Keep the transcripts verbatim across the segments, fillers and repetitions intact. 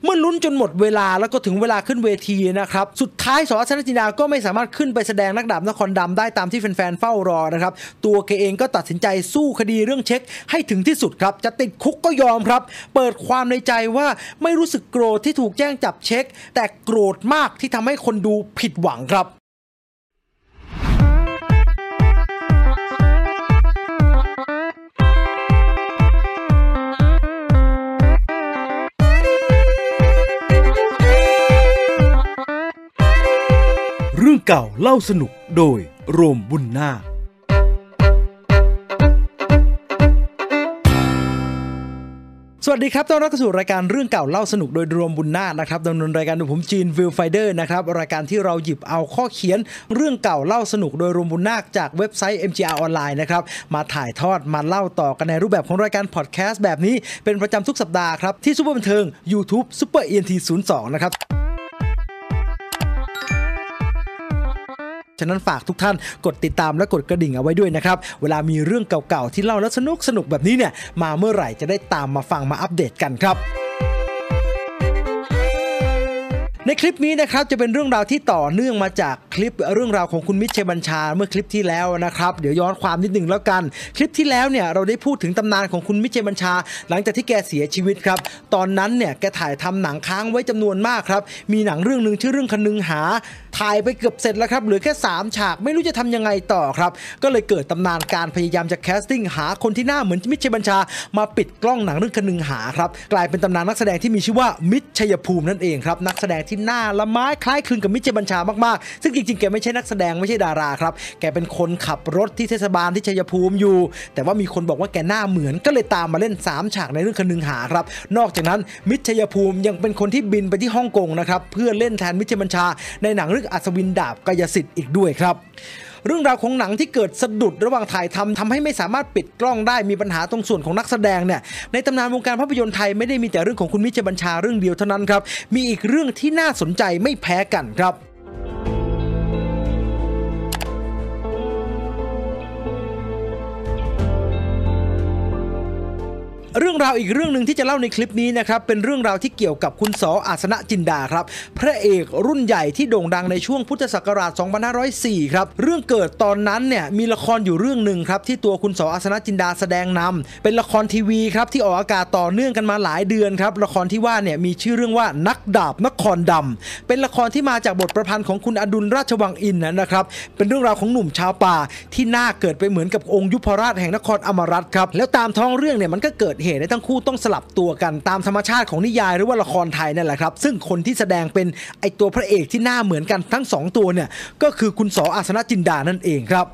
เมื่อลุ้นจนหมดเวลาแล้วก็ถึงเวลาขึ้นเวทีนะครับสุดท้ายส.อัศนจินดาก็ไม่สามารถขึ้นไปแสดงนักดาบนครดำได้ตามที่แฟนๆเฝ้ารอนะครับตัวแกเองก็ตัดสินใจสู้คดีเรื่องเช็คให้ถึงที่สุดครับจะติดคุกก็ยอมครับเปิดความในใจว่าไม่รู้สึกโกรธที่ถูกแจ้งจับเช็คแต่โกรธมากที่ทำให้คนดูผิดหวังครับเรื่องเก่าเล่าสนุกโดยโรมบุญนาคสวัสดีครับต้อนรับเข้าสู่รายการเรื่องเก่าเล่าสนุกโดยรวมบุญนาคนะครับดำเนินรายการโดยผมจีนวิลไฟเดอร์นะครับรายการที่เราหยิบเอาข้อเขียนเรื่องเก่าเล่าสนุกโดยรวมบุญนาคจากเว็บไซต์ เอ็ม จี อาร์ ออนไลน์นะครับมาถ่ายทอดมาเล่าต่อกันในรูปแบบของรายการพอดแคสต์แบบนี้เป็นประจำทุกสัปดาห์ครับที่ซุปเปอร์บันเทิง YouTube Super อี เอ็น ที ศูนย์สองนะครับฉะนั้นฝากทุกท่านกดติดตามและกดกระดิ่งเอาไว้ด้วยนะครับเวลามีเรื่องเก่าๆที่เล่าแล้วสนุกสนุกแบบนี้เนี่ยมาเมื่อไหร่จะได้ตามมาฟังมาอัปเดตกันครับในคลิปนี้นะครับจะเป็นเรื่องราวที่ต่อเนื่องมาจากคลิปเรื่องราวของคุณมิตรชัยบัญชาเมื่อคลิปที่แล้วนะครับเดี๋ยวย้อนความนิดนึงแล้วกันคลิปที่แล้วเนี่ยเราได้พูดถึงตำนานของคุณมิตรชัยบัญชาหลังจากที่แกเสียชีวิตครับตอนนั้นเนี่ยแกถ่ายทำหนังค้างไว้จำนวนมากครับมีหนังเรื่องนึงชื่อเรื่องคนึงหาถ่ายไปเกือบเสร็จแล้วครับเหลือแค่สามฉากไม่รู้จะทำยังไงต่อครับก็เลยเกิดตำนานการพยายามจะแคสติ้งหาคนที่หน้าเหมือนมิตรชัยบัญชามาปิดกล้องหนังเรื่องคนึงหาครับกลายเป็นตำนานนักแสดงที่มีชื่อว่ามิตรชัยภูมินั่นเองครับนักแสดงที่หน้าละไม้คล้ายคลึงกับมิตรชัยบัญชามากๆซึ่งจริงๆแกไม่ใช่นักแสดงไม่ใช่ดาราครับแกเป็นคนขับรถที่เทศบาลที่ชัยภูมิอยู่แต่ว่ามีคนบอกว่าแกหน้าเหมือนก็เลยตามมาเล่นสามฉากในเรื่องคนึงหาครับนอกจากนั้นมิตรชัยภูมิยังเป็นคนที่บินไปที่ฮ่องกงนะครับเพื่อเล่นแทนมิตรชัยบัญชาในหนังเรื่องอัศวินดาบกายสิทธิ์อีกด้วยครับเรื่องราวของหนังที่เกิดสะดุดระหว่างถ่ายทำทำให้ไม่สามารถปิดกล้องได้มีปัญหาตรงส่วนของนักแสดงเนี่ยในตำนานวงการภาพยนตร์ไทยไม่ได้มีแต่เรื่องของคุณมิตรชัยบัญชาเรื่องเดียวเท่านั้นครับมีอีกเรื่องที่น่าสนใจไม่แพ้กันครับเรื่องราวอีกเรื่องนึงที่จะเล่าในคลิปนี้นะครับเป็นเรื่องราวที่เกี่ยวกับคุณส.อาสนะจินดาครับพระเอกรุ่นใหญ่ที่โด่งดังในช่วงพุทธศักราชสองพันห้าร้อยสี่ครับเรื่องเกิดตอนนั้นเนี่ยมีละครอยู่เรื่องนึงครับที่ตัวคุณส.อาสนะจินดาแสดงนำเป็นละครทีวีครับที่ออกอากาศต่อเนื่องกันมาหลายเดือนครับละครที่ว่าเนี่ยมีชื่อเรื่องว่านักดาบนครดำเป็นละครที่มาจากบทประพันธ์ของคุณอดุลราชวังอินทร์นะครับเป็นเรื่องราวของหนุ่มชาวป่าที่หน้าเกิดไปเหมือนกับองค์ยุพราชแห่งนครอมรัตน์ครับแล้วตามท้องเรื่องเนี่ยมันก็เกิดเหตุให้ทั้งคู่ต้องสลับตัวกันตามธรรมชาติของนิยายหรือว่าละครไทยนั่นแหละครับซึ่งคนที่แสดงเป็นไอตัวพระเอกที่หน้าเหมือนกันทั้งสองตัวเนี่ยก็คือคุณส.อาสนะจินดานั่นเองครับ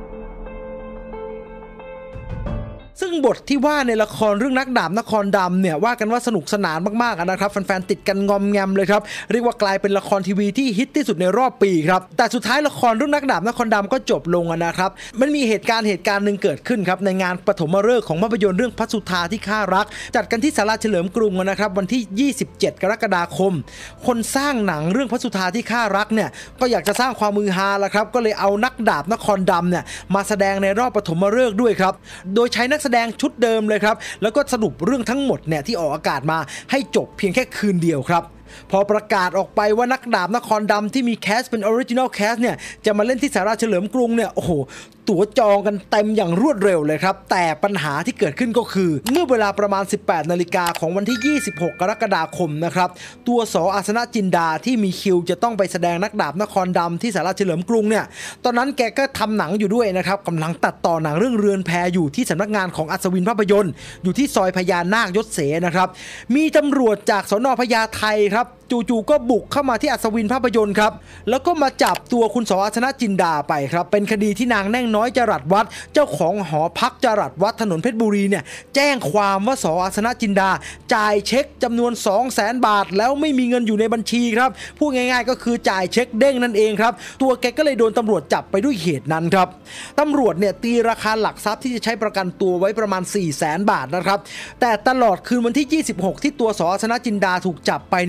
ซึ่งบทที่ว่าในละครเรื่องนักดาบนครดำเนี่ยว่ากันว่าสนุกสนานมากๆนะครับแฟนๆติดกันงอมแงมเลยครับเรียกว่ากลายเป็นละครทีวีที่ฮิตที่สุดในรอบปีครับแต่สุดท้ายละครเรื่องนักดาบนครดำก็จบลงนะครับมันมีเหตุการณ์เหตุการณ์หนึ่งเกิดขึ้นครับในงานปฐมฤกษ์ของภาพยนตร์เรื่องพระสุธาที่ข้ารักจัดกันที่ศาลาเฉลิมกรุงนะครับวันที่ยี่สิบเจ็ดกรกฎาคมคนสร้างหนังเรื่องพระสุธาที่ข้ารักเนี่ยก็อยากจะสร้างความมือฮาละครับก็เลยเอานักดาบนครดำเนี่ยมาแสดงในรอบปฐมฤกษ์ด้วยครับโดยใช้นักแสดงชุดเดิมเลยครับแล้วก็สรุปเรื่องทั้งหมดเนี่ยที่ออกอากาศมาให้จบเพียงแค่คืนเดียวครับพอประกาศออกไปว่านักดาบนครดำที่มีแคสเป็นออริจินอลแคสเนี่ยจะมาเล่นที่ศาลาเฉลิมกรุงเนี่ยโอ้โหตั๋วจองกันเต็มอย่างรวดเร็วเลยครับแต่ปัญหาที่เกิดขึ้นก็คือเมื่อเวลาประมาณ สิบแปดนาฬิกาของวันที่ยี่สิบหกกรกฎาคมนะครับตัวส.อาสนะจินดาที่มีคิวจะต้องไปแสดงนักดาบนครดำที่ศาลาเฉลิมกรุงเนี่ยตอนนั้นแกก็ทำหนังอยู่ด้วยนะครับกำลังตัดต่อหนังเรื่องเรือนแพอยู่ที่สำนักงานของอัศวินภาพยนตร์อยู่ที่ซอยพญานาคยศเสนะครับมีตำรวจจากสน.พญาไทครับจู่ๆก็บุกเข้ามาที่อัศวินภาพยนตร์ครับแล้วก็มาจับตัวคุณส.อาสนะจินดาไปครับเป็นคดีที่นางแน่งน้อยจรัสวัฒน์เจ้าของหอพักจรัสวัฒน์ถนนเพชรบุรีเนี่ยแจ้งความว่าส.อาสนะจินดาจ่ายเช็คจำนวน สองแสน บาทแล้วไม่มีเงินอยู่ในบัญชีครับพูดง่ายๆก็คือจ่ายเช็คเด้งนั่นเองครับตัวแกก็เลยโดนตำรวจจับไปด้วยเหตุนั้นครับตำรวจเนี่ยตีราคาหลักทรัพย์ที่จะใช้ประกันตัวไว้ประมาณ สี่แสน บาทนะครับแต่ตลอดคืนวันที่ยี่สิบหกที่ตัวส.อาสนะจินดาถูกจับไปเนี่ยไม่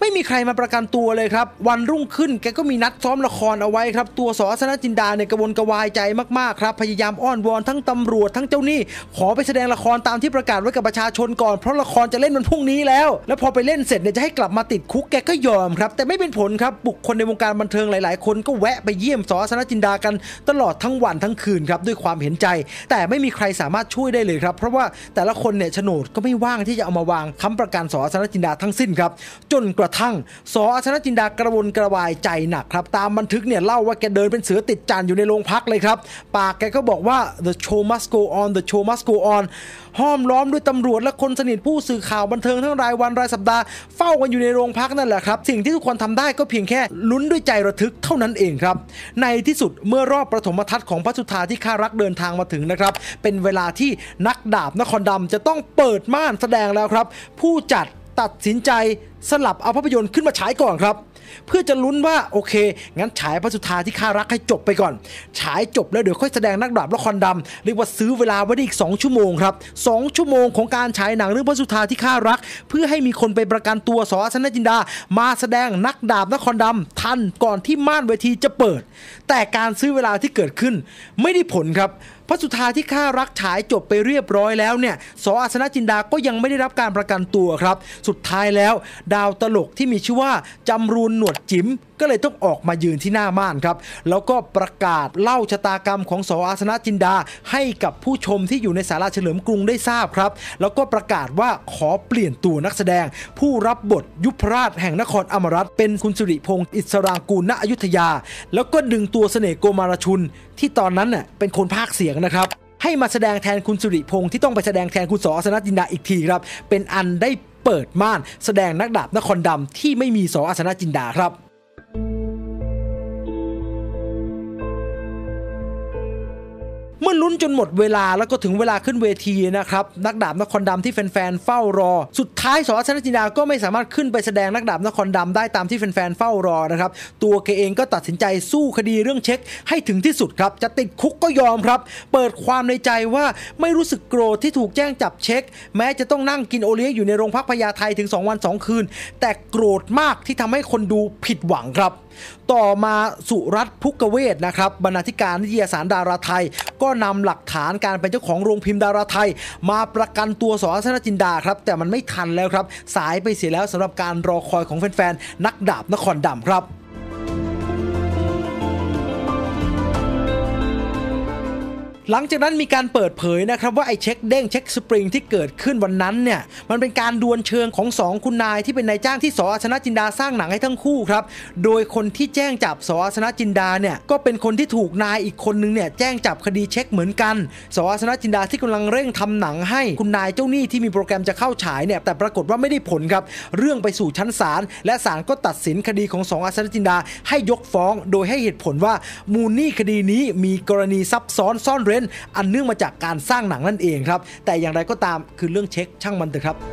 ไม่มีใครมาประกันตัวเลยครับวันรุ่งขึ้นแกก็มีนัดซ้อมละครเอาไว้ครับตัวส.อัศนจินดาเนี่ยกระวนกระวายใจมากๆครับพยายามอ้อนวอนทั้งตำรวจทั้งเจ้าหนี้ขอไปแสดงละครตามที่ประกาศไว้กับประชาชนก่อนเพราะละครจะเล่นวันพรุ่งนี้แล้วแล้วพอไปเล่นเสร็จเนี่ยจะให้กลับมาติดคุกแกก็ยอมครับแต่ไม่เป็นผลครับบุคคลในวงการบันเทิงหลายๆคนก็แวะไปเยี่ยมส.อัศนจินดากันตลอดทั้งวันทั้งคืนครับด้วยความเห็นใจแต่ไม่มีใครสามารถช่วยได้เลยครับเพราะว่าแต่ละคนเนี่ยโฉนดก็ไม่ว่างที่จะเอามาวางค้ำประกันส.อัศนจินดาทั้งสิ้นครับจนกระทั่งส.อัศนจินดากระวนกระวายใจหนักครับตามบันทึกเนี่ยเล่าว่าแกเดินเป็นเสือติดจานอยู่ในโรงพักเลยครับปากแกก็บอกว่า the show must go on the show must go on ห้อมล้อมด้วยตำรวจและคนสนิทผู้สื่อข่าวบันเทิงทั้งรายวันรายสัปดาห์เฝ้ากันอยู่ในโรงพักนั่นแหละครับสิ่งที่ทุกคนทำได้ก็เพียงแค่ลุ้นด้วยใจระทึกเท่านั้นเองครับในที่สุดเมื่อรอบประถมทัศน์ของพระสุธาที่ข้ารักเดินทางมาถึงนะครับเป็นเวลาที่นักดาบนครดำจะต้องเปิดม่านแสดงแล้วครับผู้จัดตัดสินใจสลับเอาภาพยนตร์ขึ้นมาฉายก่อนครับเพื่อจะลุ้นว่าโอเคงั้นฉายพระสุธาที่ข้ารักให้จบไปก่อนฉายจบแล้วเดี๋ยวค่อยแสดงนักดาบนครดำเรียกว่าซื้อเวลาไว้ได้อีกสองชั่วโมงครับสองชั่วโมงของการฉายหนังเรื่องพระสุธาที่ข้ารักเพื่อให้มีคนไปประกันตัวส.อัศนจินดามาแสดงนักดาบนครดำทันก่อนที่ม่านเวทีจะเปิดแต่การซื้อเวลาที่เกิดขึ้นไม่ได้ผลครับพระสุธาที่ข้ารักฉายจบไปเรียบร้อยแล้วเนี่ยส.อัศนจินดาก็ยังไม่ได้รับการประกันตัวครับสุดท้ายแล้วดาวตลกที่มีชื่อว่าจำรูนหนวดจิ๋มก็เลยต้องออกมายืนที่หน้าม่านครับแล้วก็ประกาศเล่าชะตากรรมของส.อัศนจินดาให้กับผู้ชมที่อยู่ในศาลาเฉลิมกรุงได้ทราบครับแล้วก็ประกาศว่าขอเปลี่ยนตัวนักแสดงผู้รับบทยุพราชแห่งนครอมรัตน์เป็นคุณสิริพงษ์อิสรางกูลณอยุธยาแล้วก็ดึงตัวเสน่ห์โกมารชุนที่ตอนนั้นน่ะเป็นคนพากย์เสียงนะครับให้มาแสดงแทนคุณสิริพงษ์ที่ต้องไปแสดงแทนคุณส.อัศนจินดาอีกทีครับเป็นอันได้เปิดม่านแสดงนักดาบนครดำที่ไม่มีส.อัศนจินดาครับเมื่อลุ้นจนหมดเวลาแล้วก็ถึงเวลาขึ้นเวทีนะครับนักดาบนครดำที่แฟนๆเฝ้ารอสุดท้ายส.อัศนจินดาก็ไม่สามารถขึ้นไปแสดงนักดาบนครดำได้ตามที่แฟนๆเฝ้ารอนะครับตัวแกเองก็ตัดสินใจสู้คดีเรื่องเช็คให้ถึงที่สุดครับจะติดคุกก็ยอมครับเปิดความในใจว่าไม่รู้สึกโกรธที่ถูกแจ้งจับเช็คแม้จะต้องนั่งกินโอเลี้ยงอยู่ในโรงพักพญาไทถึงสองวันสองคืนแต่โกรธมากที่ทำให้คนดูผิดหวังครับต่อมาสุรัตน์พุกเวศนะครับบรรณาธิการนิตยสารดาราไทยก็นำหลักฐานการเป็นเจ้าของโรงพิมพ์ดาราไทยมาประกันตัวส.อัศนจินดาครับแต่มันไม่ทันแล้วครับสายไปเสียแล้วสำหรับการรอคอยของแฟนๆนักดาบนครดำครับหลังจากนั้นมีการเปิดเผยนะครับว่าไอ้เช็คเด้งเช็คสปริงที่เกิดขึ้นวันนั้นเนี่ยมันเป็นการดวลเชิงของสองคุณนายที่เป็นนายจ้างที่ส.อัศนจินดาสร้างหนังให้ทั้งคู่ครับโดยคนที่แจ้งจับส.อัศนจินดาเนี่ยก็เป็นคนที่ถูกนายอีกคนนึงเนี่ยแจ้งจับคดีเช็คเหมือนกันส.อัศนจินดาที่กำลังเร่งทำหนังให้คุณนายเจ้าหนี้ที่มีโปรแกรมจะเข้าฉายเนี่ยแต่ปรากฏว่าไม่ได้ผลครับเรื่องไปสู่ชั้นศาลและศาลก็ตัดสินคดีของส.อัศนจินดาให้ยกฟ้องโดยให้เหตุผลว่ามูลหนี้คดีนี้มีกรณีซับซ้อนซ่อนเร้นอันเนื่องมาจากการสร้างหนังนั่นเองครับแต่อย่างไรก็ตามคือเรื่องเช็คช่างมันเถอะครับ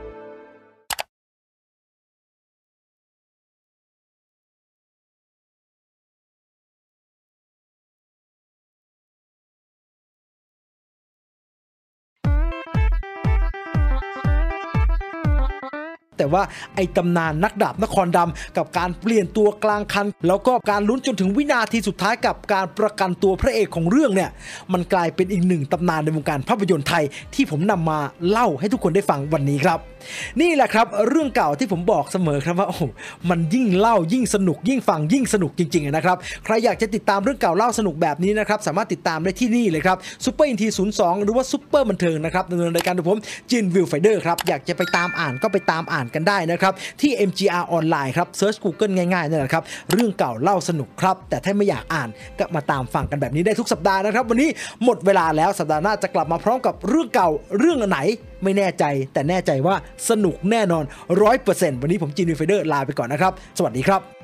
แต่ว่าไอ้ตำนานนักดาบนครดำกับการเปลี่ยนตัวกลางคันแล้วก็การลุ้นจนถึงวินาทีสุดท้ายกับการประกันตัวพระเอกของเรื่องเนี่ยมันกลายเป็นอีกหนึ่งตำนานในวงการภาพยนตร์ไทยที่ผมนำมาเล่าให้ทุกคนได้ฟังวันนี้ครับนี่แหละครับเรื่องเก่าที่ผมบอกเสมอครับว่าโอ้โหมันยิ่งเล่ายิ่งสนุกยิ่งฟังยิ่งสนุกจริงๆนะครับใครอยากจะติดตามเรื่องเก่าเล่าสนุกแบบนี้นะครับสามารถติดตามได้ที่นี่เลยครับซุปเปอร์อินทีศูนย์สองหรือว่าซุปเปอร์บันเทิงนะครับดำเนินรายการโดยผมจินวิวไฟเดอร์ครับอยากจะไปตามอ่านก็ไปตามอ่านกันได้นะครับที่ เอ็ม จี อาร์ ออนไลน์ครับเซิร์ช Google ง่ายๆนั่นแหละครับเรื่องเก่าเล่าสนุกครับแต่ถ้าไม่อยากอ่านก็มาตามฟังกันแบบนี้ได้ทุกสัปดาห์นะครับวันนี้หมดเวลาแล้วสัปดาห์หน้าจะกลับมาพร้อมกับเรื่องเก่าเรื่องไหนไม่แน่ใจแต่แน่ใจว่าสนุกแน่นอน ร้อยเปอร์เซ็นต์ วันนี้ผมจินวิวไฟเดอร์ลาไปก่อนนะครับสวัสดีครับ